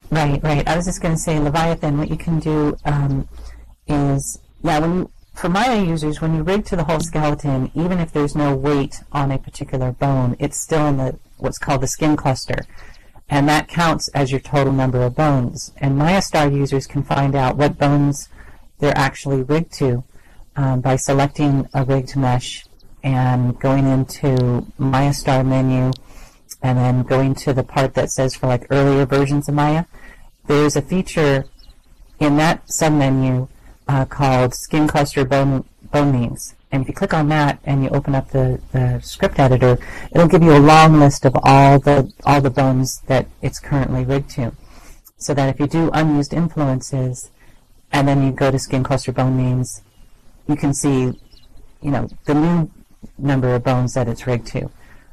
Right, right. I was just going to say, Leviathan, what you can do is, yeah, for Maya users, when you rig to the whole skeleton, even if there's no weight on a particular bone, it's still in what's called the skin cluster. And that counts as your total number of bones. And MayaStar users can find out what bones they're actually rigged to by selecting a rigged mesh and going into MayaStar menu and then going to the part that says for like earlier versions of Maya. There's a feature in that submenu called Skin Cluster Bone Names. And if you click on that and you open up the script editor, it'll give you a long list of all the bones that it's currently rigged to. So that if you do unused influences and then you go to Skin Cluster Bone Names, you can see, the new number of bones that it's rigged to.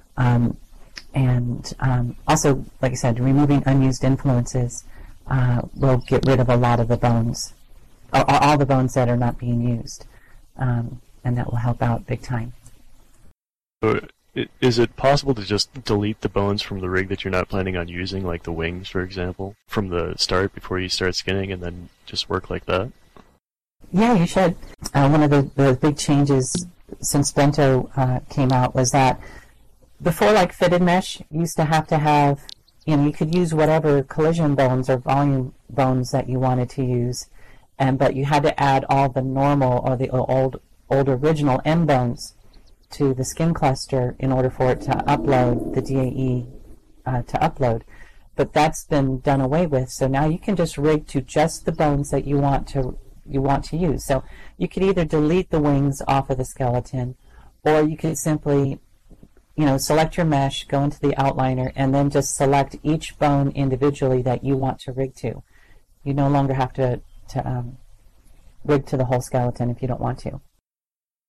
Also, like I said, removing unused influences will get rid of a lot of the bones, or all the bones that are not being used. And that will help out big time. So is it possible to just delete the bones from the rig that you're not planning on using, like the wings, for example, from the start before you start skinning, and then just work like that? Yeah, you should. One of the big changes since Bento came out was that before, like fitted mesh, you used to have, you could use whatever collision bones or volume bones that you wanted to use, but you had to add all the normal or the old original M bones to the skin cluster in order for it to upload the DAE to upload. But that's been done away with, so now you can just rig to just the bones that you want to use. So you could either delete the wings off of the skeleton, or you could simply select your mesh, go into the outliner, and then just select each bone individually that you want to rig to. You no longer have to rig to the whole skeleton if you don't want to.